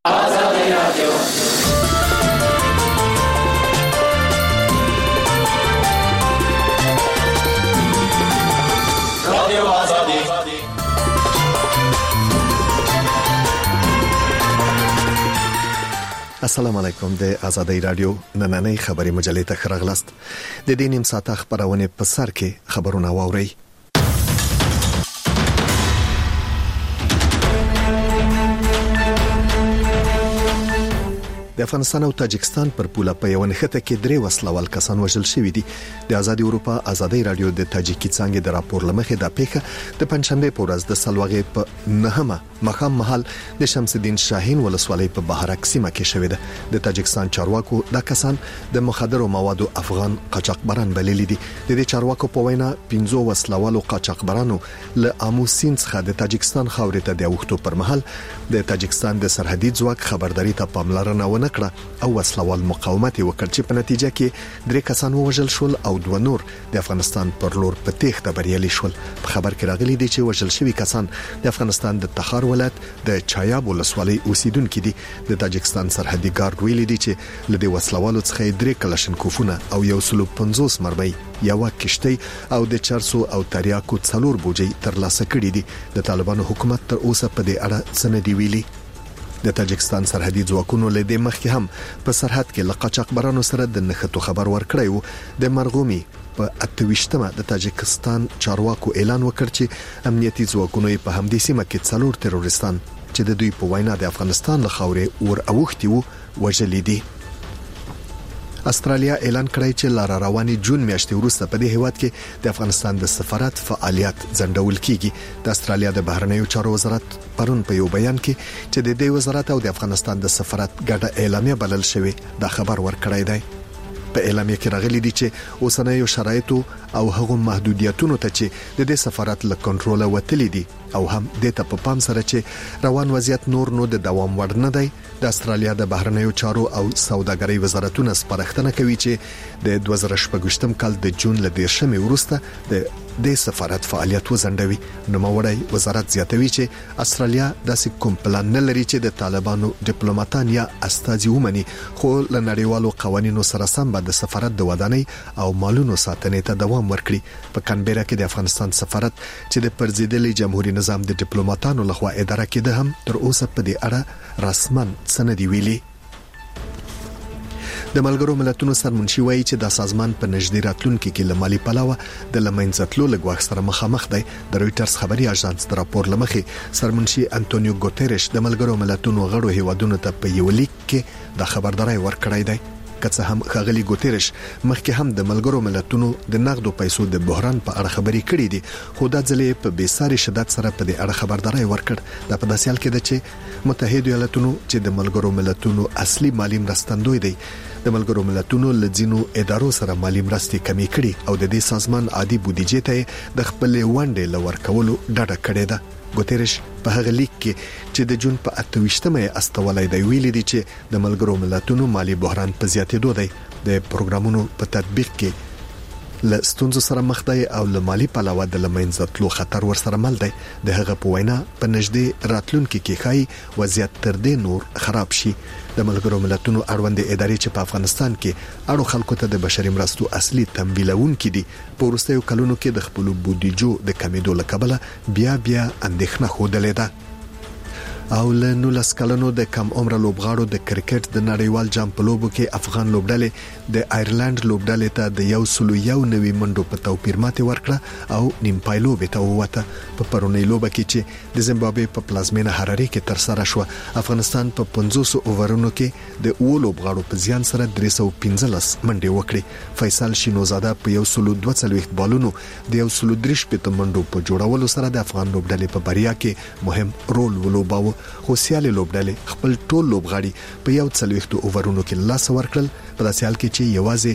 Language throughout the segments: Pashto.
آزادی رادیو. رادیو آزادی. السلام علیکم. د آزادی رادیو نننۍ خبري مجلې ته خراغلاست. د دې نیم ساعته خبرونه په سر کې خبرونه واوري. د افغانستان او تاجکستان پر پوله په یو نښته کې درې وسلوال کسان وژل شوي دي. د آزادي اروپا آزادي رادیو د تاجیکي څنګه د راپور لمخې د پیښه د پنځشنبه په ورځ د سلواغې په نهمه مخام محل د شمس الدین شاهین ولسوالۍ په بهارک سیمه کې شوې ده. د تاجکستان چارواکو د کسان د مخدرو موادو افغان قاچاقبران بللي دي. د دې چارواکو په وینا 15 وسلوالو قاچاقبرانو له اموسین څخه د تاجکستان خاورې ته د وختو پر مهال د تاجکستان د سرحدي ځواک خبرداري ته پاملرنه ونه کړه او وسلوال مقاومت وکړ چې په نتیجه کې درې کسان وژل شول او دوه نور د افغانستان پر لور په تېښته بریالي شول. په خبر کې راغلي دي چې وژل شوي کسان د افغانستان د تخار ولایت د چایاب ولسوالۍ اوسیدونکو دي. د تاجکستان سرحدي ګارد ویلي دي چې له دې وسلوالو څخه 3 کلاشینکوفونه او 150 مرمۍ یو کشتۍ او د چرسو او تریاکو 4 بوجي ترلاسه کړي دي. د طالبانو حکومت تر اوسه په دې اړه څه نه دی ویلي. د تاجکستان سرحدي ځواکونو له دې مخکې هم په سرحد کې له قاچاقبرانو سره د نښتو خبر ورکړی و. د مرغومي په 28مه د تاجکستان چارواکو اعلان وکړ چې امنیتي ځواکونو په همدې سیمه کې 4 تروریستان چې د دوی په وینا د افغانستان له خاورې ور اوختي وو وژلي دي. استرالیا اعلان کړی چې لار رواني جون میاشتې وروسته په دې هیواد کې د افغانستان د سفارت فعالیت ځنډول کیږي. د استرالیا د بهرنیو چارو وزارت پرون په یو بیان کې چې د دې وزارت او د افغانستان د سفارت ګډه اعلامیه بلل شوې دا خبر ورکړی دی. په اعلامیه کې راغلي دي چې اوسنیو شرایطو او هغو محدودیتونو ته چې د دې سفارت له کنټروله وتلي دي او هم د ته په پام سره چې روان وضعیت نور نو د دوام وړ نه دی. د استرالیا د بهرنیو چارو او سوداګرۍ وزارتونه سپارښتنه کوي چې د 2018 کال د جون له 10مې وروسته د سفارت فعالیت وزندوي. نوموړی وزارت زیاتوي چې استرالیا داسې کوم پلان نه لري چې د طالبانو ډیپلوماټان یا استازي ومني، خو له نړیوالو قوانینو سره سم به د سفارت د ودانۍ او مالونو ساتنې ته دوام ورکړي. په کانبرا کې د افغانستان سفارت چې د پرزیدلي جمهوریت نظام د ډیپلوماټانو لخوا اداره کېده هم تر اوسه په دې اړه رسماً سند ویلي. د ملګرو ملتونو سرمنشي وایي چې د سازمان په نږدې راتلونکي کې له مالي پلاوه د لمنځتلو لګواښ سره مخامخ دی. د رويټرز خبري اژانس د راپور لمخې سرمنشي انټونیو ګوتيريش د ملګرو ملتونو غړو هیوادونو ته په یو لیک کې د خبرداري ورکړی دی. که څه هم خغلی ګوتيريش مخکې هم د ملګرو ملتونو د نقدو پیسو د بحران په اړه خبري کړې دي، خو د ځلې په بیساري شدت سره په دې اړه خبرداري ورکړ. دا په داسې حال کې ده چې متحده ایالاتونو چې د ملګرو ملتونو اصلي مالی مرستندوی دی د ملګرو ملتونو لځینو ادارو سره مالی مرستې کمی کړي او د دې سازمان عادي بودیجې ته د خپل ونډې لور کولو ډډه کړې ده. ګوتيريش په هغه لیک کې چې د جون په 28مه استولای دی ویلي دي چې د ملګرو ملتونو مالی بحران په زیاتېدو دی، د پروګرامونو په تطبیق کې له ستونزو سره مخ دی او له مالی پلاوه د لمنځتلو خطر ورسره مل دی. د هغه په وینا په نږدې راتلونکي کې ښایي وضعیت تر دې نور خراب شي. د ملګرو ملتونو اړوند ادارې چې په افغانستان کې اړو خلکو ته د بشري مرستو اصلي تمویلونکي دي، په وروستیو کلونو کې د خپل بودیجو د کمیدو له کبله بیا اندېښنه خوده ده. او له 19 کلونو د کم عمر لوبغاړو د کرکټ د نړیوال جام په لوبو کې افغان لوبډلې د آیرلند لوبډلې ته د 101 منډو په توپیر ماتې ورکړه او نیم پایلو به ته وته. په پرونی لوبه کې چې د زیمبابوې په پلازمینه حراري کې تر سره شو، افغانستان په 500 اوورونو کې د لوبغاړو په زیان سره 315 منډې وکړي. فیصل شینوزاده په 142 بالونو د 133 منډو په جوړولو سره د افغان لوبډلې په بریا کې مهم رول ولوباوه. خو سیالي لوبډلې خپل ټول لوبغاړي په 140 اوورونو کې لاس ورکړل، په داسې حال کې چې یوازې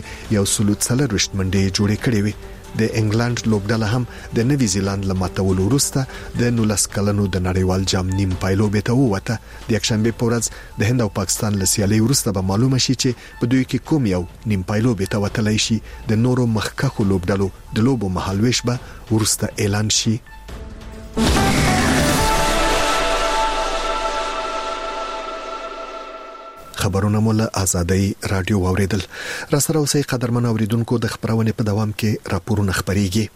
140 منډې جوړې کړې وي. د انګلند لوبډله هم د نوی زیلاند لماتولو وروسته د 19 کلنو د نړیوال جام نیم پایلو به ته وته. د یکشنبه په ورځ د هند او پاکستان له سیالي وروسته به معلومه شي چې په دوی کې کوم یو نیم پایلو به ته وتلای شي. د نورو مخکخو لوبډلو د لوبو مهالويش به وروسته اعلان شي. خبرونه مول آزادۍ رادیو اوریدل. را سره اوسئ قدرمن اوریدونکو، د خبرونه په دوام کې راپورونه خبريږي.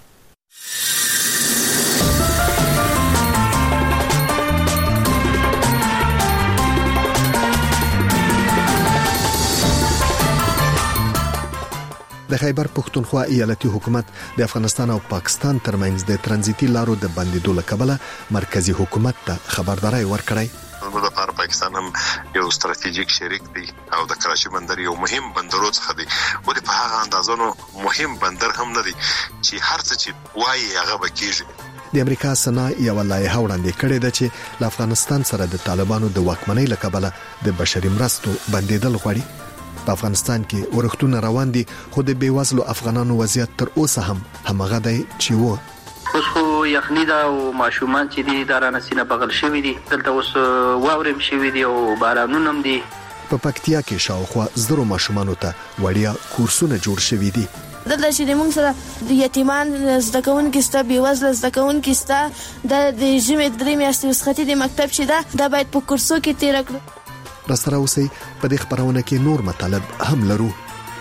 د خیبر پښتونخوا ایالتي حکومت د افغانستان او پاکستان ترمنځ د ترانزیتي لارو د بندیدو لپاره مرکزی حکومت ته خبرداري ورکړې. د پاکستان هم یو ستراتیژیک شریک دی او د کراچي بندر یو مهم بندرو څخه دی، ولې په هغه اندازونو مهم بندر هم نه دی چې هر څه چې وایي هغه وکیږي. د امریکا سنا یو لایحه وړاندې کړې ده چې د افغانستان سره د طالبانو د واکمنۍ لپاره د بشري مرستو بندیدل غواړي. په افغانستان کې ورښتونه روان دي، خو د بیوزلو افغانانو وضعیت تر اوسه هم همغه دی چې و. اوس خو یخني ده او ماشومان چې دي دا رانه سینه بغل شوي دي، دلته اوس واورم شوي دي او بارانونه هم دي. په پکتیا کې شاوخوا زرو ماشومانو ته وړیا کورسونه جوړ شوي دي. دلته چې موږ سره د یتیمان زده کوونکي ستا بیوزله زده کوونکي ستا د ژمي 3 میاشتې وسختي د مکتب چې دا باید په کورسو کې تیر کړو. را سره اوسئ په دې خبرونه کې نور مطالب هم لرو.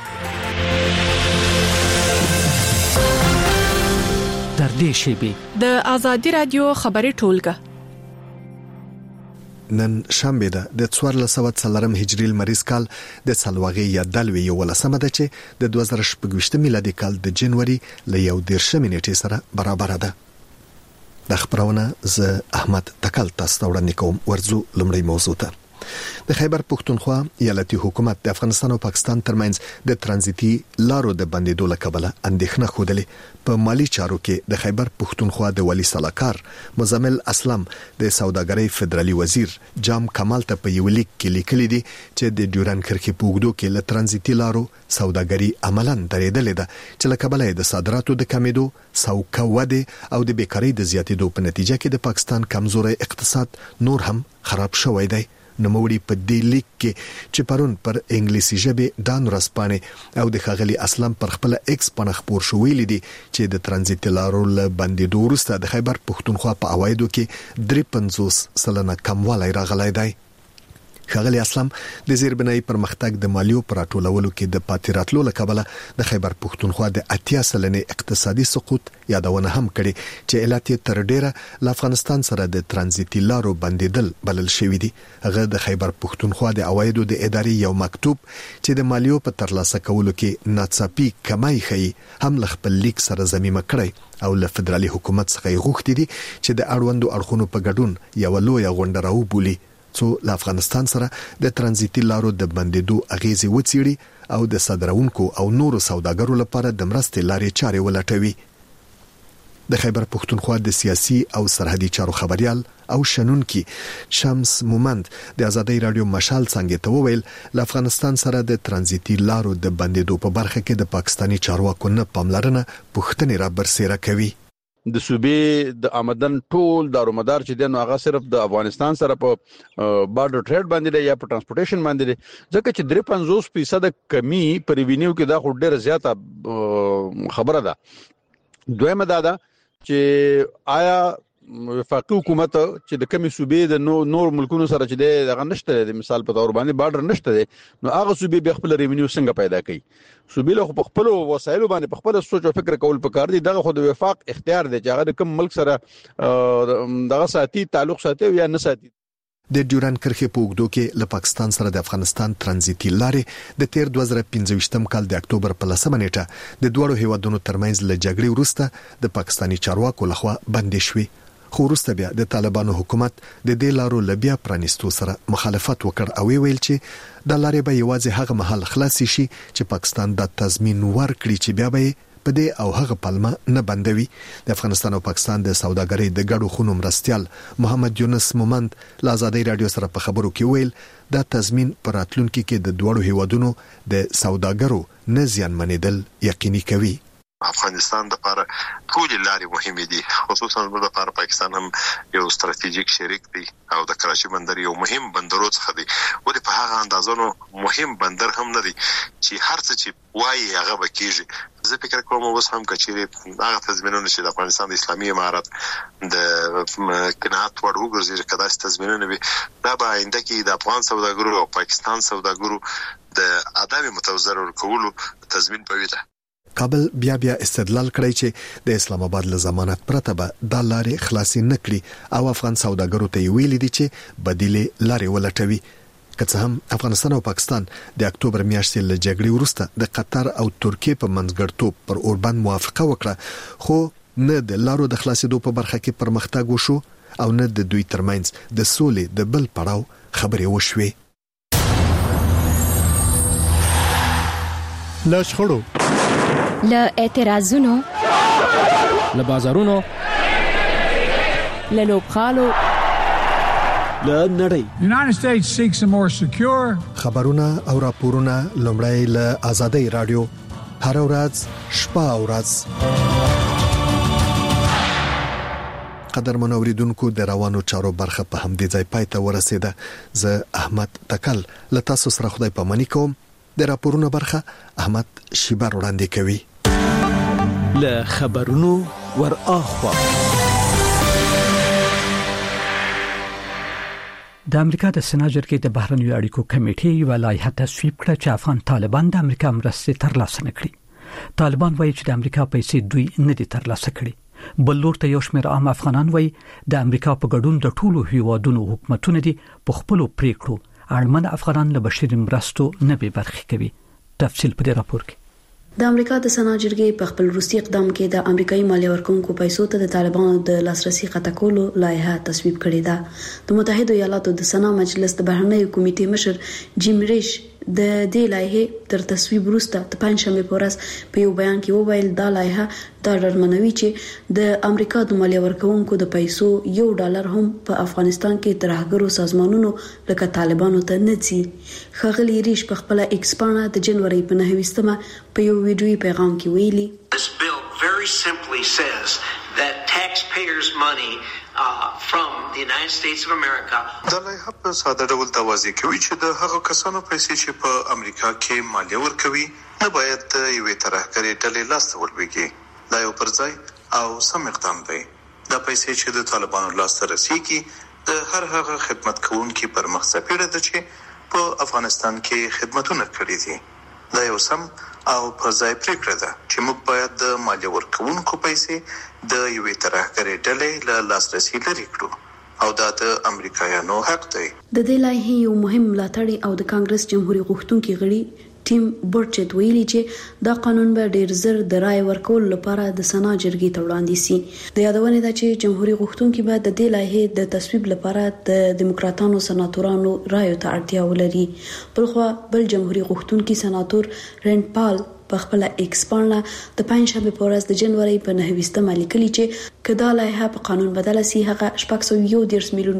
در دې شیبه د آزادۍ رادیو خبري ټولګه نن شنبه ده د 1440 هجری لمریز کال د سلواغي یا دلوي یو ولسمه ده چې د 2018 میلادي کال د جنوري ل 11 نیټې سره برابر ده. د خبرونه ز احمد تکل تاسو وړاندې کوم. ورزو لمړی موضوع ته. د خیبر پښتونخوا ایالتي حکومت د افغانستان او پاکستان ترمنځ د ترانزیتي لارو د بندیدو لپاره اندېښنه خوده. په مالی چارو کې د خیبر پښتونخوا د ولی صلاحکار مزمل اسلام د سوداګرۍ فدرالي وزیر جام کمال ته په یو لیک کې لیکلي دي چې د ډیورن کرښې په اوږدو کې له ترانزیتي لارو سوداګري عملاً درېدلې ده چې له کبله د صادراتو د کمیدو، سوکه وده او د بیکارۍ د زیاتېدو په نتیجه کې د پاکستان کمزوري اقتصاد نور هم خراب شوی دی. نوموړي په دې لیک کې چې پرون پر انګلیسي ژبه دان رسپانه او د خغلی اسلام پر خپل ایکس پنځ خبر شو ویل دي چې د ترانزیت لارو له بندیدو وروسته د خیبر پښتونخوا په اوایدو کې 53% کموالی راغلی دی. خغلی اسلام د زیربنای پرمختګ د مالیو پراټولولو کې د پاتیراتلو لکبله د خیبر پښتونخوا د 80% اقتصادي سقوط یادونه هم کړي چې علت تر ډیره له افغانستان سره د ترانزیتي لارو بندیدل بلل شوې دي. هغه د خیبر پښتونخوا د اوایدو د ادارې یو مکتوب چې د مالیو په ترلاسه کولو کې ناڅاپي کمای خي هم ل خپل لیک سره ضمیمه کړي او له فدرالي حکومت څخه غوښتي دي چې د اړوندو اړخونو په ګډون یو لوی غونډه راوبولي څو له افغانستان سره د ترانزیتي لارو د بندیدو اغیزې وڅېړي او د صادرونکو او نورو سوداګرو لپاره د مرستې لارې چارې ولټوي. د خیبر پښتونخوا د سیاسي او سرحدي چارو خبريال او شنونکي شمس مومند د آزادۍ رادیو مشال څنګه ته وویل له افغانستان سره د ترانزیتي لارو د بندیدو په برخه کې د پاکستاني چارواکو نه پاملرنه پښتنې را برسېره کوي. د صوبې د آمدن ټول دارومدار چې دنو هغه صرف د افغانستان سره په بارډر ټریډ باندې یا په ترانسپورټیشن باندې ځکه چې 53% کمی په ریوینیو کې دا خو ډېر زیاته خبره ده. دویمه دا چې آیا وفاقي حکومت چې د کمی صوبې د نور ملکونو سره چې دغه نشته د مثال په تور باندې بارډر نشته نو هغه صوبې به خپل ریوینیو څنګه پیدا کوي؟ صوبې له خپل وسایلو باندې خپل سوچ او فکر کول پکار دي. دغه خو د وفاق اختیار دی چې هغه د کوم ملک سره دغه ساتي تعلق ساتي یا نه ساتي. د ډیورن کرښې په اوږدو کې له پاکستان سره د افغانستان ترانزیتي لارې د 2015 کال د اکتوبر په 10 نیټه د دوه هیوادونو ترمنځ له جګړې وروسته د پاکستاني چارواکو لخوا بندې شوې. خو وروسته بیا د طالبانو حکومت د دې لارو لبیا پرانیستو سره مخالفت وکړ او ویل چې د لارې به یوازې هغه محل خلاص شي چې پاکستان د تضمین ورکړي چې بیا به په دې او هغه پلمه نه بندوي. د افغانستان او پاکستان د سوداګرۍ د ګډو خونو مرستيال محمد یونس مومند له آزادۍ رادیو سره په خبرو کې ویل دا تضمین پر راتلونکي کې د دوړو هیوادونو د سوداګرو نه زیانمنېدل یقیني کوي. افغانستان د لپاره ټول لارې مهمه دي، خصوصا د لپاره پاکستان هم یو ستراتیژیک شریک دی او د کراچي بندر یو مهم بندرو څخه دی، ولې په هغه اندازونو مهم بندر هم نه دی چې هر څه چې وایي هغه وکیږي. زه فکر کوم اوس هم کچېرې هغه تضمینونه چې د افغانستان د اسلامي امارت د قناعت وړ وګرځي کدا چې تضمینونه وي دا به آینده کې د افغان سوداګرو او پاکستان سوداګرو د عدم متوازن ورکولو تضمین پوي ده. کابل بیا استدلال کړی چې د اسلام آباد له ضمانت پرته به د لارې خلاصي نکړي او افغان سوداګرو ته ویلي دي چې بدیل لارې ولټوي. که څه هم افغانستان او پاکستان د اکتوبر میاشتې له جګړې وروسته د قطر او ترکیې په منځګړیتوب پر اوربند موافقه وکړه خو نه د لارو د خلاصېدو په برخه کې پرمختګ وشو او نه د دوی ترمنځ د سولې د بل پړاو خبرې وشوې. له شخړو، له اعتراضونو، له بازارونو، له لوبغالو، له نړۍ. United States seeks a more secure. خبرونه او راپورونه لومړی له آزادۍ رادیو هر ورځ شپه او ورځ. قدرمن اوریدونکو د روانو چارو برخه په همدې ځای پای ته ورسیده. زه احمد تکل له تاسو سره خدای پاماني کوم. د راپورونو برخه احمد شیبر وړاندې کوي. له خبرونو ور اخوا د امریکا د سنا جرګې د بهرنیو اړیکو کمیټې یو لایحه تصویب کړه چې افغان طالبان د امریکا مرستې ترلاسه نکړي. طالبان وایي چې د امریکا پیسې دوی نه دي ترلاسه کړي. بل لور ته یو شمېر عام افغانان وایي د امریکا په ګډون د ټولو هیوادونو حکومتونه دي په خپل پریکړو اړمن افغانان له بشري مرستو نه به برخې کوي. تفصیل په دې راپور کې. د امریکا د سنا جرګې په خپل روسي اقدام کې د امریکایي مالیه ورکونکو پیسو ته د طالبانو د لاسرسي قطع کولو لایحه تصویب کړې ده. د متحده ایالاتو د سنا مجلس د بهرنیو کمیټې مشر جیم ریش د دې لایحه تر تصویب وروسته د پنځشنبه په ورځ په یو بیان کې وویل دا لایحه دا ډرمنوي چې د امریکا د مالیه ورکونکو د پیسو $1 هم په افغانستان کې ترهګرو سازمانونو لکه طالبانو ته نه ځي. ښاغلي ریش په خپل ایکس پاڼه د جنوري په 9 په یو ویډیوي پیغام کې ویلي This bill very simply says that taxpayers' money from the United States of America. دا لایحه په ساده ډول دا واضح کوي چې د هغو کسانو پیسې چې په امریکا کې مالیه ورکوي نه باید د یوې ترهګرې ډلې لاسته ولویږي. دا یو پرځای او سم اقدام دی. دا پیسې چې د طالبانو لاسته رسیږي د هر هغه خدمت کوونکي پر مخ څپېړه ده چې په افغانستان کې خدمتونه کړي دي. دا یو سم او پرځای پریکړه ده چې موږ باید د مالیه ورکوونکو پیسې د یوې ترهګرې ډلې له لاسرسي لرې کړو او دا د امریکایانو حق دی. د دې لایحې یو مهم ملاتړی او د کانګرس جمهوریت غوښتونکي غړي ټیم برچت ویلي چې دا قانون به ډیر زر د رای ورکول لپاره د سنا جرګې ته وړاندې سي. د یادونه ده چې جمهوریت غوښتونکي به د دې لایحې د تصویب لپاره د دیموکراتانو سناتورانو رایو ته اړتیا ولري. بلخوا بل جمهوریت غوښتونکي سناتور رند پال په خپل ایکس پاڼه د پنځشنبه په ورځ د جنوري په 9 لیکلي چې کدا لایحه په قانون بدله سي هغه $610 میلیون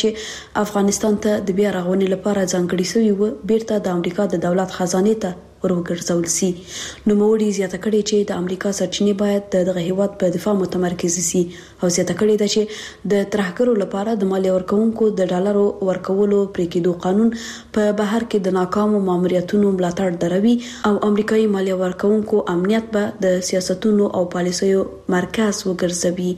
چې افغانستان ته د بیا رغونې لپاره ځانګړي شوی و بیرته د امریکا د دولت خزانه ته ورګرځول سي. نو موړي زیاته کړي چې د امریکا سرچینې باید دغه هیواد په دفاع متمرکز سي او زیاته کړي ده چې د ترهګرو لپاره د مالیه ورکونکو د ډالرو ورکولو پریکېدو قانون په بهر کې د ناکامو ماموریتونو ملاتړ دروي او امریکایي مالیه ورکونکو امنیت به د سیاستونو او پالیسیو مرکز وګرځوي.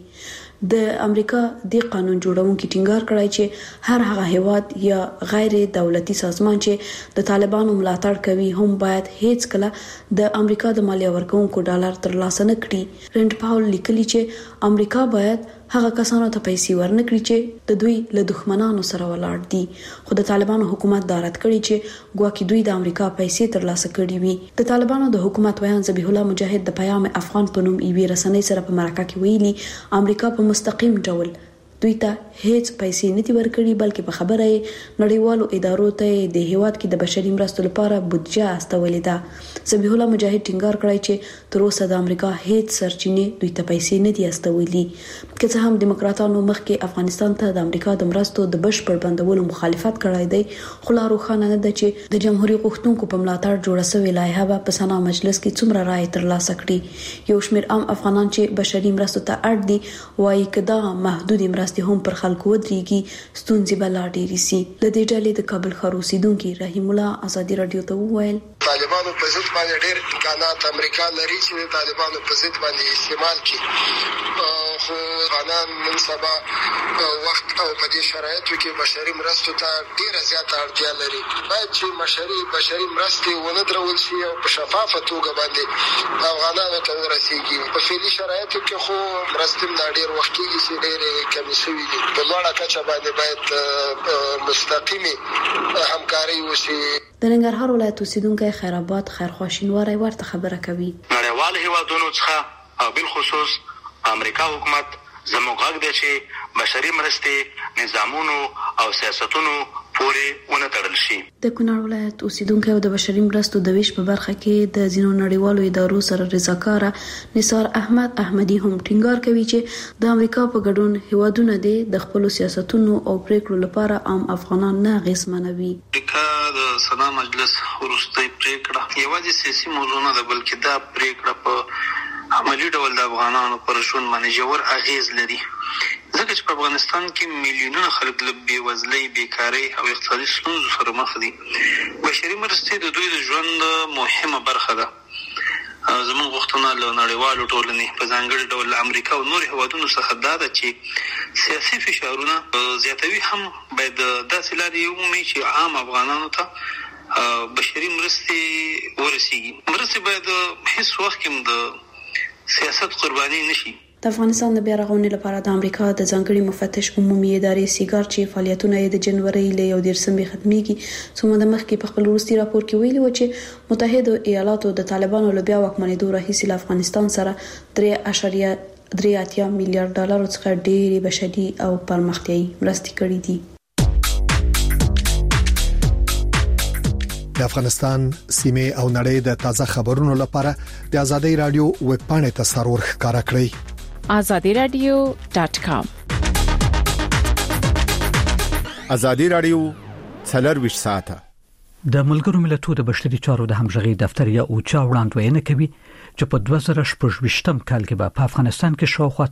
د امریکا د قانون جوړونکو ټینګار کړی چې هر هغه هیواد یا غیر دولتي سازمان چې د طالبانو ملاتړ کوي هم باید هیڅ کله د امریکا د مالیه ورکونکو ډالر ترلاسه نه کړي. رند پاول لیکلي چې امریکا باید هغه کسانو ته پیسې ورنکړي چې د دوی له دښمنانو سره ولاړ دي. خو د طالبانو حکومت دارت کړي چې ګواکې دوی د امریکا پیسې ترلاسه کړي وي. د طالبانو د حکومت ویان ذبیح الله مجاهد د پیام افغان په نوم ایوي رسنۍ سره په مرکه کې ویلي امریکا په مستقیم ډول دوی ته هیڅ پیسې نه دي ورکړي بلکې په خبره نړیوالو ادارو ته د هیواد کې د بشري مرستو لپاره بودجه استولې ده. ذبیح الله مجاهد ټینګار کړی چې تر اوسه د امریکا هیڅ سرچینې دوی ته پیسې نه دي استولې. که څه هم دیموکراتانو مخکې افغانستان ته د امریکا د مرستو د بشپړ بندولو مخالفت کړی دی خو لا روښانه نه ده چې د جمهوریت غوښتونکو په ملاتړ جوړه شوې لایحه به په سنا مجلس کې څومره رای ترلاسه کړي. یو شمېر عام افغانان چې بشري مرستو ته اړ دي وايي چې دا محدود مرستې هم پر خلکو ودرېږي ستونزې به لا ډېرې سي. له دې ډلې د کابل ښار اوسېدونکي رحیم الله ازادي راډیو ته وویل طالبانو په ضد باندې ډېر امکانات امریکا لري چې د طالبانو په ضد باندې استعمال کړي، خو افغانان نن سبا وخت او په دې شرایطو کې بشري مرستو ته ډېره زیاته اړتیا لري. باید چې بشري مرستې ونه درول شي او په شفافه توګه باندې افغانانو ته ورسېږي. په فعلي شرایطو کې خو مرستې دا ډېر وخت کېږي چې ډېرې کمې شوي دي. په لوړه کچه باندې باید مستقیمې همکاري وشي. د ننګرهار ولایت اوسیدونکی خیرآباد خیرخوا شینواری ورته خبره کوي. نړیوال هیوادونو څخه او بالخصوص امریکا حکومت زموږ غږ دی چې بشري مرستې نظامونو او سیاستونو پورې ونه تړل شي. د کونړ ولایت اوسیدونکو د بشري مرستو د ویش په برخه کې د ځینو نړیوالو ادارو سره رضاکاره نثار احمد احمدي هم ټینګار کوي چې د امریکا په ګډون هیوادونه د خپل سیاستونو او پریکړو لپاره عام افغانان نه غیسمنوي. امریکا د سنا مجلس وروستۍ پریکړه یوازې سیاسي موضوع نه ده، بلکې دا پریکړه په عملی ډول د افغانانو پر ژوند باندې ژور اغیز لري، ځکه چې په افغانستان کې میلیونونه خلک له بېوزلۍ، بیکارۍ او اقتصادي ستونزو سره مخ دي. بشري مرستې د دوی د ژوند مهمه برخه ده. زموږ غوښتنه له نړیوالو ټولنې په ځانګړي ډول له امریکا او نورو هیوادونو څخه دا ده چې سیاسي فشارونه زیاتوي هم باید داسې لارې ومومي چې عام افغانانو ته بشري مرستې ورسیږي. مرستې باید هیڅ وخت کې د سیاست قرباني نشي. د افغانستان د بیا رغونې لپاره د امریکا د ځانګړي مفتش عمومي ادارې سیګار چې فعالیتونه یې د جنوري له 11 ختمېږي څو موده مخکې په خپل وروستي راپور کې ویلي و چې متحده ایالاتو د طالبانو له بیا واکمنېدو راهیسې له افغانستان سره 3.83 میلیارډ ډالر څخه ډېرې بشري او پرمختیایي مرستې کړې دي. د افغانستان سیمه او نړۍ د تازه خبرونو لپاره د ازادي رادیو ویب پاڼې ته سرور ښکارا کړئ. azadiradio.com. ازادي رادیو 24 ساعته د ملګرو ملتونو د بشري چارو د همغږي دفتر یا اوچا وړاندوینه کوي چې په 2018 کال کې په افغانستان کې شاوخوا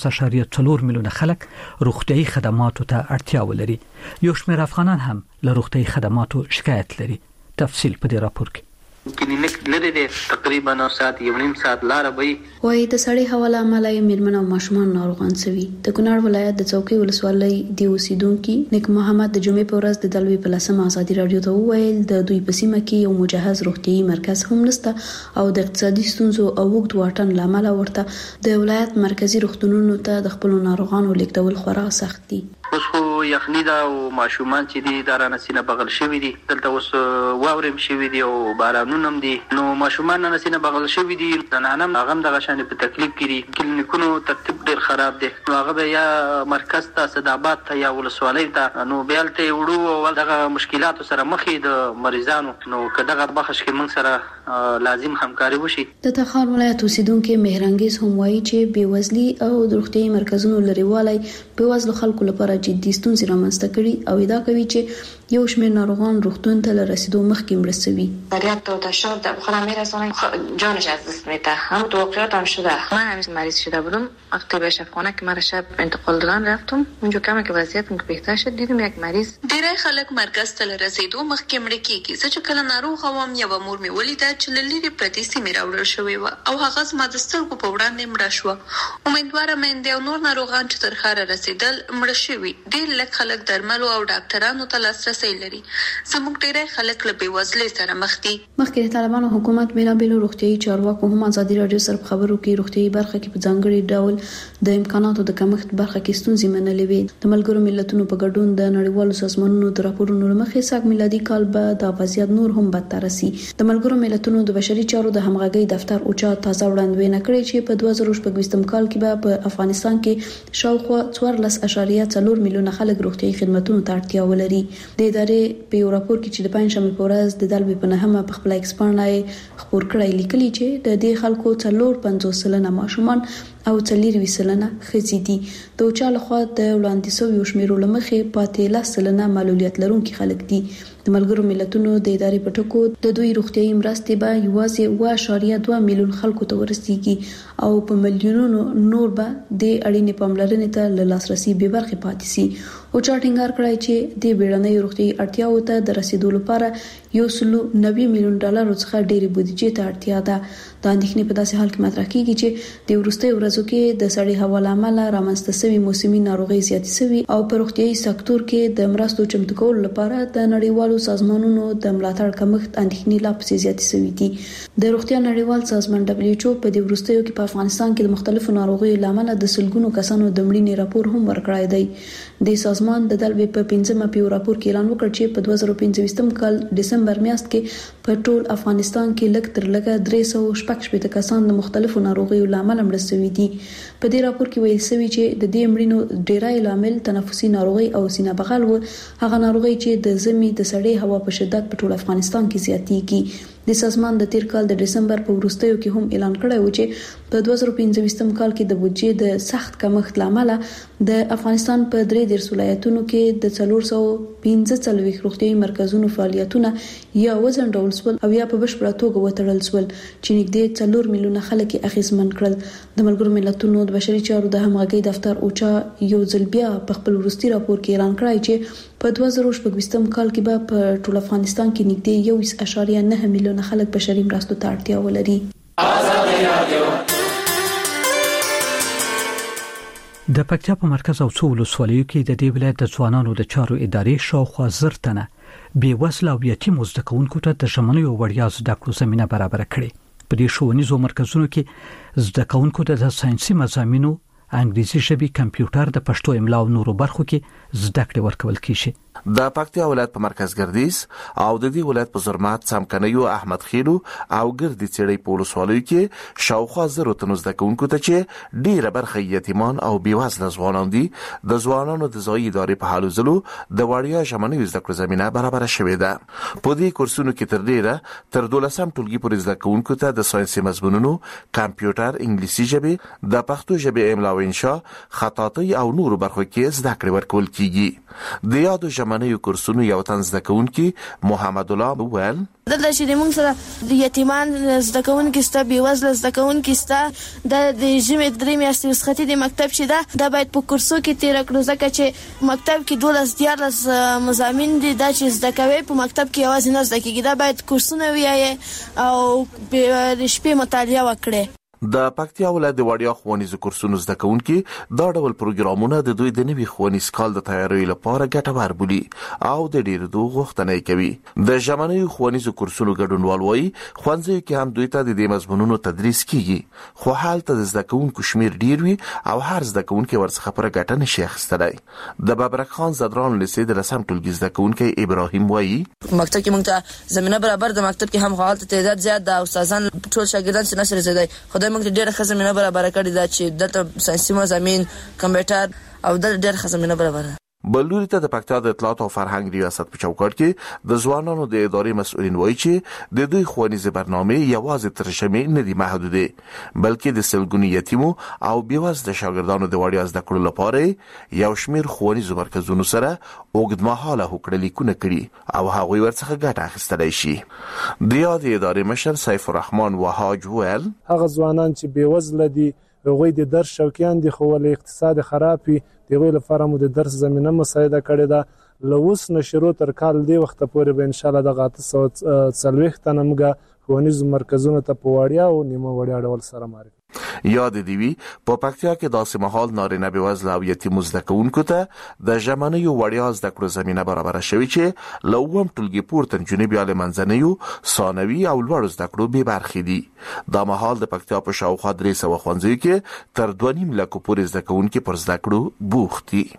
14.4 میلیونه خلک روغتيایي خدماتو ته اړتیا ولري. یو شمېر افغانان هم له روغتيایي خدماتو شکایت لري. تفصیل په دې راپور کې. کلینیک لري دی تقریبا 9 ساعت یو نیم ساعت لار وي. وای د سړی حواله عملای میرمن او ماشومان ناروغان سوي. د کونړ ولایت د چوکي ولسوالۍ دی اوسیدونکو نیک محمد د جمعې په ورځ د دلوي په لسمه ازادي رادیو ته وویل د دوی په سیمه کې یو مجهز روغتيایي مرکز هم نشته او د اقتصادي ستونزو او وګړو واټن لامل ورته د ولایت مرکزی روغتونونو ته د خپل ناروغانو لیکدول خورا سخت دي. اوس خو یخنی دا او ماشومان چې دي دا رانسینه بغل شوی دي، دلته اوس واورم شوی دي او بارانونه هم دي، نو ماشومان رانسینه بغل شوی دي. زنانم هغه د غشانې په تکلیف کې دي. کلینیکونو ترتیب ډیر خراب دي، نو هغه یا مرکز ته صدابات ته یا ولسوالۍ ته نو بیالته وړو او دغه مشکلاتو سره مخې د مریضانو، نو کداغه بخښ کې موږ سره لازم همکاري وشي. د تخار ولایت اوسیدونکو مهرنګیز هم وایي چې بیوزلي او د روغتيایي مرکزونو لريوالي بیوزلو خلکو لپاره جدي ستونزې رامنځته کړي او ادعا کوي چې یو شمېر ناروغان روغتون ته رسیدو مخکې مرستوي. فریاد و تشار در بخورم میرسانه جانش از دست میده. هم توقعات هم شده. من همیشه مریض شده بودم. وقتی به شفاخانه که مرا شب انتقال دادن رفتم، اونجا کمی که وضعیتم که بهتر شد دیدم یک مریض. ډیری خلک مرکز ته رسیدو مخکې مړ کیږي. چې کله ناروغ وم یو مور می ولیده چې لری پرتی سیمه راوړل شوې و او هغه زما د سترګو په وړاندې مړ شو. امیدواره مې د نور ناروغان چې تر خاره رسیدل مړ شوي. ډیر لږ خلک درملو او ډاکټرانو ته لاسرسي لري. زموږ ډیری خلک له بېوزلۍ سره مخ دي. مخکې د طالبانو حکومت بیلابېلو روغتيایي چارواکو هم ازادي رادیو سره خبرو کې روغتيایي برخه کې په ځانګړي ډول د امکاناتو د کمښت برخه کې ستونزې منلې وي. د ملګرو ملتونو په ګډون د نړیوالو سازمانونو د راپورونو لمخې ساق میلادي کال به د وضعیت نور هم بدتر شي. د ملګرو ملتونو د بشري چارو د همغږي دفتر اوچا تازه وړاندوینه کړې چې په 2018 کال کې به په افغانستان کې شاوخوا 14.4 میلیونه خلک روغتيایي خدماتو ته اړتیا ولري. د ادارې په یو راپور کې چې د پنځمې په ورځ د دلوي په نهمه په خپل ایکسپانډای خبر کړی لیکلي چې د دې خلکو 450 سلنه ماشومان او 40% ښځې دي. د اوچا لخوا د وړاندیزو یو شمېر لمخې پاتې 10% معلولیت لرونکي خلک دي. د ملګرو ملتونو د ادارې په ټکو د دوی روغتيایي مرستې به یوازې 2 میلیون خلکو ته ورسیږي او په میلیونونو نور به د اړینې پاملرنې ته لاسرسي به برخه پاتې سي. او چارټینګار کړای چې د بیړنۍ روغتيایي اړتیاوو ته د رسیدو لپاره $190 میلیون څخه ډېری بودیجې ته اړتیا ده. د اندېښنې په داسې حال کې مطرح کیږي چې د وروستي ورځو کې د سړې هوا لامل رامنځته شوی موسمي ناروغي زیاتې شوی او په روغتيایي سکتور کې د مرستو چمتو کولو لپاره د نړیوالو سازمانونو د ملاتړ کمښت اندېښنې لا پسې زیاتې شوې دي. د روغتیا نړیوال سازمان WHO په دې وروستیو کې په افغانستان کې د مختلفو ناروغیو لامل د سلګونو کسانو د مړینې راپور هم ورکړی دی. د سازمان د دلبې په 15 پیو راپور کې اعلان وکړ چې په 2015 کال دسمبر میاشت کې په ټول افغانستان کې لږ تر لږه 316 کسان د مختلفو ناروغیو لامل مړه شوي دي. په دې راپور کې ویل شوی چې د دې مړینو ډیری لامل تنفسي ناروغي او سینه بغل و، هغه ناروغي چې د زمي د سړې هوا په شدت په ټول افغانستان کې زیاتېږي. د سازمان د تیر کال د دسمبر په وروستیو کې هم اعلان کړی و چې په 2015 کال کې د بودجې د سخت کمښت لامل د افغانستان په 13 ولایتونو کې د 415 روغتيایي مرکزونو فعالیتونه یا وزنډول سول او یا په بشپړه توګه وتړل سول چې نږدې 4 میلیونه خلک اغیزمن کړل. د ملګرو ملتونو د بشري چارو د همغږي دفتر اوچا یو ځل بیا په خپل وروستي راپور کې اعلان کړی چې په 2016 کال کې به په ټول افغانستان کې نږدې 1.9 میلیونه خلک بشري مرستو ته اړتیا ولري. د پکتیا په مرکز او څو ولسوالیو کې د دې ولایت د ځوانانو د چارو ادارې شاوخوا 1000 تنه بې وسله او یتیم زده کوونکو ته د ژمنیو وړیا زده کړو زمينه برابر کړې. په دې ښوونیزو مرکزونو کې زده کوونکو ته د ساينسي مضامینو، انګلیسي ژبې، کمپیوټر، د پښتو املا او نورو برخو کې زده کړې ورکول کیږي. د پکتیا ولایت په مرکز ګردیز او د دې ولایت په زرمات، څمکنیو، احمد خیلو او ګردی چړې په ولسوالیو کې شاوخوا 1000 تنو زده کوونکو ته چې ډیره برخه یتیمان او بیوزله ځوانان دي، د ځوانانو د ځای ادارې په حالو زلو د وړیا ژمنیو زده کړو زمينه برابر شوې ده. په دې کورسونو کې تر 12 ټولګي پورې زده کوونکو ته د ساينسي مضمونونو، کمپیوټر، انګلیسي ژبې، د پښتو ژبې املا او انشاء، خطاطي او نورو برخو کې زده کړې ورکول کیږي. د یادو ژمنیو کورسونو یو تن زده کوونکی محمد الله وویل دلته چې موږ سره د یتیمان زده کوونکي ستا بیوزله زده کوونکي ستا د ژمي 3 میاشتې وسختي د مکتب چې دا باید په کورسو کې تیر کړو، ځکه چې مکتب کې 12 مضامین دي دا چې زده کوي په مکتب کې یوازې نه زده کیږي، دا باید کورسونه ویایي او د شپې مطالعه وکړي. د پکتیا ولایت د وړیا ښوونیزو کورسونو زده کوونکي دا ډول پروګرامونه د دوی د نوي ښوونیز کال د تیاری لپاره ګټور بولي او د ډېر دوه غوښتنې کوي. د ژمنیو ښوونیزو کورسونو ګډونوال وایي ښوونځیو کې هم دوی ته د دې مضمونونو تدریس کیږي، خو هلته د زده کوونکو شمیر ډیر وي او هر زده کوونکی ورڅخه پر ګټه نشي اخیستلی. د ببرک خان زدران لیسې د رسم ټولګي زده کوونکی ابراهیم وایي مکتب کې موږ ته زمينه برابر د مکتب کې هم حالت تعداد زیات د استادان ټول شاګردان څخه نشي زیاتای، خدای موږ ته ډېر ښه زمينه برابر کړې ده چې دلته ساينسي مضامین، کمپیوټر او ډېر ښه زمينه برابر ده. بلوري ته د پکتیا د اطلاعات او فرهنګ ریاست په چوکاټ کې د ځوانانو د ادارې مسؤلین وایي چې د دوی ښوونیزې برنامې یوازې تر ژمي نه دي محدودې، بلکې د سلګونو یتیمو او بیوزله شاګردانو د وړیا زده کړو لپاره یو شمیر ښوونیزو مرکزونو سره اوږدمهاله هوکړه لیکونه کړي او هغوی ورڅخه ګټه اخیستلی شي. د یادې ادارې مشر سیف الرحمن وهاج ویل هغه ځوانان چې بیوزله دي هغوی د درس شوقیان دي خو ولې اقتصاد خراب وي، دغه لپاره مو د درس زمينه مساعده کړې ده. لوس نشرو تر کال دی وخت پورې به ان شاء الله د 340 تنه موږ ښوونیز مرکزونو ته په وړیا او نیمه وړیا ډول سره معرفي. یاد دی وی په پکتیا کې داسې مهال نارینه بیوزله او یتیم زده کوونکو ته د ژمنیو وړیا زده کړو زمينه برابر شوی چې لوم ټولګي پورته جنوبي علي منځنیو، ثانوي او لوړ زده کړو به برخې دي. دا مهال د پکتیا په شاوخوا 300 ښوونځیو کې تر 2.5 لک پورې زده کوونکي پر زده کړو بوخت دي.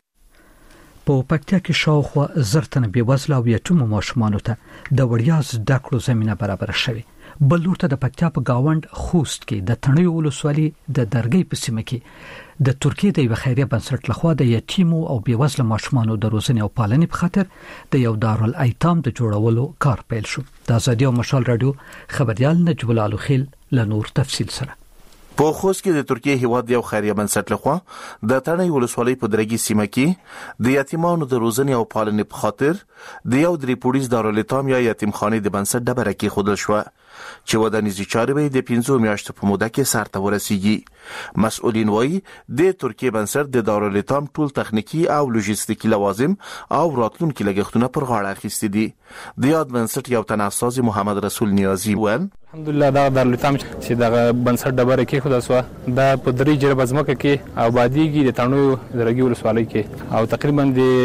په پکتیا کې شاوخوا 1000 تنه بیوزله او یتیم ماشومان ته د وړیا زده کړو زمينه برابر شوی. بل لور ته د پکتیا په گاوند خوست کې د تڼیو ولسوالي د درګۍ په سیمه کې د ترکیه د یو خیریه بنسټ لخوا د یتیمو او بیوزله ماشومانو د روزنې او پالنې په خاطر د یو دارالایتام د جوړولو کار پیل شو. د ازادي او مشال رادیو خبريال نجیب الله خیل له نور تفصیل سره. په خوست کې د ترکیه هیواد یو خیریه بنسټ لخوا د تڼۍ ولسوالۍ په درګي سیمه کې د یتیمانو د روزنې او پالنې په خاطر د یو درې پولیس دارالایتام یا یتیمخانې د بنسټ ډبره کې خودل شو چې ودانیزي چارې به د 15 میاشتو په موده کې سرته ورسیږي. مسؤلین وایي د ترکیه بنسټ د دارالایتام ټول تخنیکی او لوجستیکي لوازم او راتلونکي لګښتونه پر غاړه اخیستي دي. د یاد بنسټ یو تناساز محمد رسول نیازی وویل الحمدلله دا دارالایتام چې دا بنسټ ډبره کې خدا سو دا په درې جرب ازمکه کې آبادیږي د تڼو درګي ولسوالۍ کې او تقریبا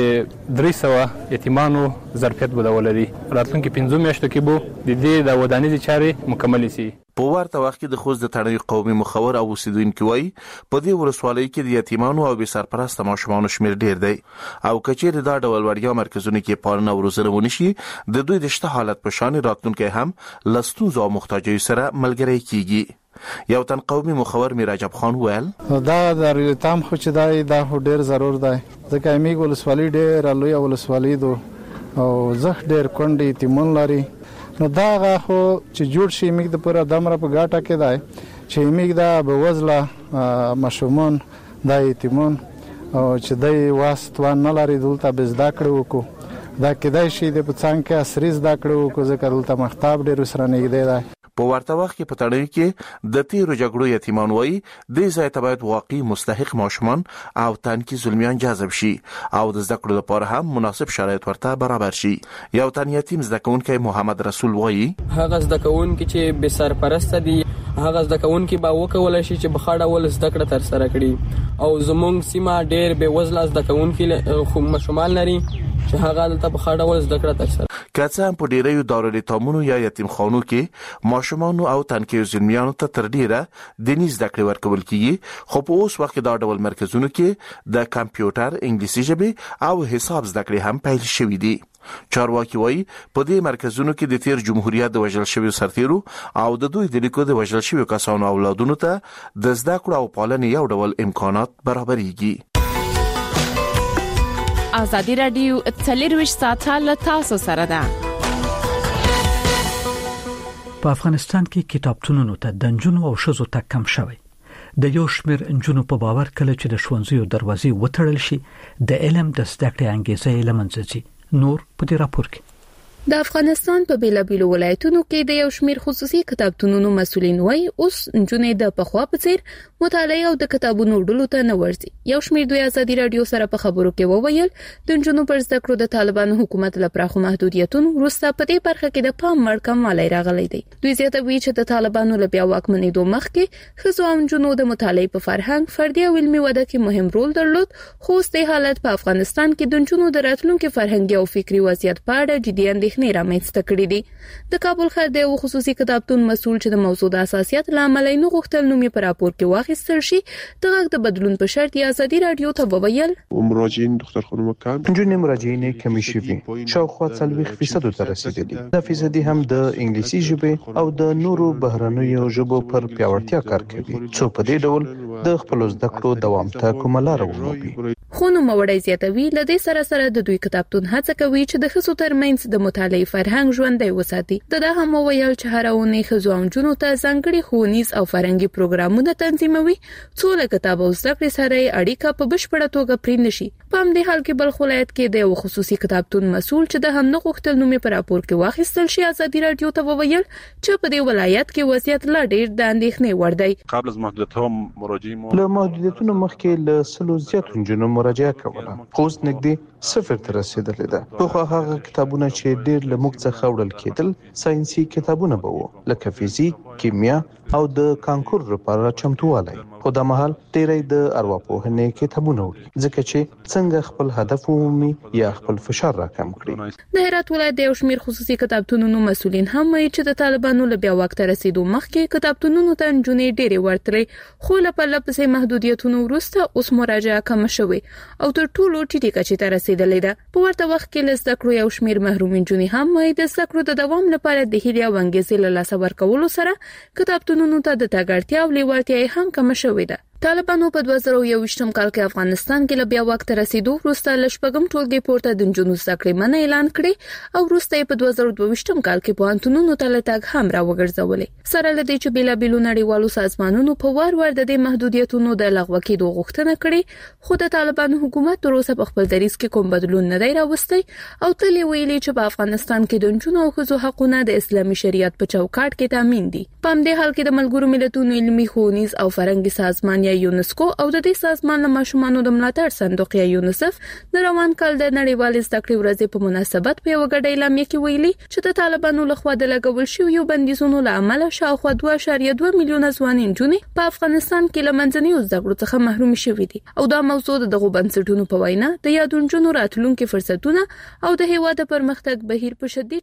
د 300 یتیمانو ظرفیت بدولري راتلونکي 15 میاشتو کې بو د دې د ودانیزي چارې مکمل شي. په ورته وخت کې د خوست د تڼۍ قومي مخور او اوسیدونکو وایي په دې ولسوالۍ کې د یتیمانو او بې سرپرسته ماشومانو شمیر ډیر دی او کچېر دا ډول وړیا مرکزونه کې پالنه او روزنه ونشي د دوی د شته حالت په شان راتلونکي هم لستونزو او محتاجیو سره ملګری کیږي. یو تن قومي مخور میراجب خان ویل دا دارالایتام خو چې دا ډیر ضرور دی ځکه میګ ولسوالۍ ډیر لوی ولسوالۍ دو او زه ډیر کونډې یتیمان لري نو دا خو چې جوړ شي میګ د پوره دمره په ګاټه کې دی چې میګ دا به وزله ماشومان د یتیمان او چې دای واسطوان نه لري دلته به زده کړو وکړو دا کېدای شي د پڅان کې اسري زده کړو وکړو ځکه دلته مختاب ډیر سره نږدې دی. په ورته وخت کې په تڼۍ کې د تیرو جګړو یتیمان وایي د ځای ته باید واقعي مستحق ماشومان او تنکي ظلمیان جذب شي او د زده کړو لپاره هم مناسب شرایط ورته برابر شي. یو تن یتیم زده کوونکی محمد رسول وایي هغه زده کوونکي چې بې سرپرسته دي هغه زده کوونکي به وکولای شي چې بخاډه ول زده کړه تر سره کړي او زمونږ سیمه ډېر بې وزله زده کوونکي خو ماشومان لري چې هغه دلته بخاډه ول زده کړه تر سره که څه هم په ډیریو دارالایتامونو یا یتیمخانو کې ماشومانو او تنکیو ظلمیانو ته تر ډیره دیني زده کړې ورکول کیږي خو په اوس وخت کې دا ډول مرکزونو کې د کمپیوټر انګلیسي ژبه او حساب زده کړې هم پیل شوې دي. چارواکي وایي په دې مرکزونو کې د تیر جمهوریت د وژل شویو سرتیرو او د دوی د لیکو د وژل شویو کسانو اولادونو ته د زده کړو او پالنې یو ډول امکانات برابرېږي. ازادي رادیو 24 ساعته له تاسو سره ده. په افغانستان کې کتابتونونو ته د نجونو او ښځو ته کم شوی. د یو شمېر نجونو په باور کله چې د ښوونځیو دروازې وتړل شي د علم د زده کړې انګیزه یې له منځه ځي. نور په دې راپور کې د افغانستان په بیلابیلو ولایتونو کې د یو شمېر خصوصي کتابتونونو مسؤلین وایي اوس نجونې د پخوا په څیر مطالعه او د کتابونو ډلو ته نه ورځي. یو شمېر دوی ازادي رادیو سره په خبرو کې وویل د نجونو پر زده کړو د طالبانو حکومت لپاره محدودیتونو وروسته په دې برخه کې د پام وړ کموالی راغلی دی. دوی زیاتوي چې د طالبانو له بیا واکمنېدو مخکې ښځو او نجونو د مطالعې په فرهنګ فردي او علمي وده کې مهم رول درلود خو اوس د حالت په افغانستان کې د نجونو د راتلونکي فرهنګي او فکري وضعیت په اړه جدي اندېښنې رامنځته کړې دي. د کابل ښار د خصوصي کتابتون مسؤل چې د موضوع د اساسیت لامل نه غوښتل نو می پر راپور کې واخیستل شي د غږ د بدلون په شرط یې ازادي رادیو ته وویل مراجعین دختر خانم کم جون مراجعین کمی شوي شاوخوا 40% ته رسیدلي. د فیصدي هم د انګلیسي ژبه او د نورو بهرنیو ژبو پر پیاوړتیا کار کوي څو په دې ډول د خپل زده کړو دوام ته کومه لار ومومي. خو نو موړی زیاتوي لدې سره د دوی کتابتون هڅه کوي چې د ښځو ترمنځ د مطالعې فرهنګ ژوندی وساتي. دا هم ویل چې هر اونۍ ښځو او نجونو ته ځانګړي ښوونیز او فرهنګي پروګرامونه تنظیموي څو له کتاب او زده کړې سره اړیکه په بشپړه توګه پرې نشي. په همدې حال کې بلخ ولایت کې د یو خصوصي کتابتون مسؤل چې د هم نه غوښتل نومې په راپور کې واخیستل شي ازادي رادیو ته وویل چې په دې ولایت کې وضعیت لا ډېر د اندېښنې وړ دی. قبل از محدودیت‌ها مراجعین له محدودیتونو مخکې له 100 زیات نجونو مراجعه کوله. اوس نږدې 0 ته رسیدلې ده. خو هغه کتابونه چې ډېر له موږ څخه وړل کېدل ساينسي کتابونه به وو لکه فزیک، کیمیا او د کانکور لپاره چمتووالی. خو د مهال ډېرې د ارواپوهنې کتابونه وړي ځکه چې څنګه خپل هدف ومومي یا خپل فشار راکم کړي. د هرات ولایت د یو شمېر خصوصي کتابتونونو مسؤلین هم وایي چې د طالبانو له بیا واک ته رسیدو مخکې کتابتونونو ته نجونې ډېرې ورتلې خو له پرلپسې محدودیتونو وروسته اوس مراجعه کمه شوې او تر ټولو ټیټې کچې ته رسیدلې ده. په ورته وخت کې له زده کړو یو شمېر محروم نجونې هم وایي د زده کړو د دوام لپاره د هیلې او انګیزې له لاسه ورکولو سره کتابتونونو ته د تګ اړتیا او لیوالتیا هم کمه شوې ده. طالبانو په 2021م کال کې افغانستان کې لبیا وخت رسیدو وروسته لشپګم ټولګي پورته د جنونو سکړې منه اعلان کړي او وروسته په 2022م کال کې په انټونونو تلتاګ هم را وګرځولې سره لدې چې بلا بلو نړیوالو سازمانونو په وار ور د محدودیتونو د لغوه کېدو غوښتنه کړې خو د طالبانو حکومت تر اوسه په خپل دریځ کې کوم بدلون نه دی راوستي او تل ویلي چې په افغانستان کې د جنونو او ښځو حقوقونه د اسلامي شریعت په چوکاټ کې تامین دي په همدې حال کې د ملګرو ملتونو علمي ښوونیز او فرهنګي سازمان یا یونسکو او د دې سازمان له ماشومانو د ملاتړ صندوق یا یونیسف د روان کال د نړیوال زده کړې ورځې په مناسبت په یو غړ اعلامیه کې ویلي چې د طالبانو لخوا د لګول شویو بندیزونو له امله شاوخوا 2.2 میلیونه ځوانان نجونې په افغانستان کې لمنځنیو زده کړو څخه محروم شوي دي او دا موضوع دغه بنسټونو په وینا د یادونجونو راتلونکو فرصتونه او د هیواد پرمختګ بهیر په شدید